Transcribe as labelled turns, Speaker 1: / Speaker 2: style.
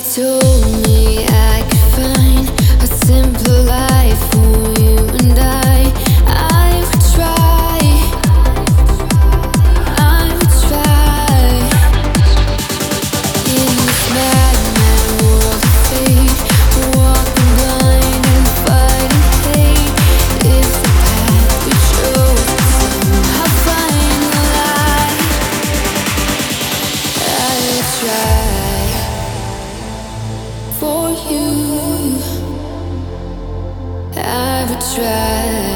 Speaker 1: told me I could find a simpler life for you and I would try, I would try. In this mad, mad world of fate, walking blind and fighting hate. If the path we chose could somehow find the light, I would try. For you, I would try.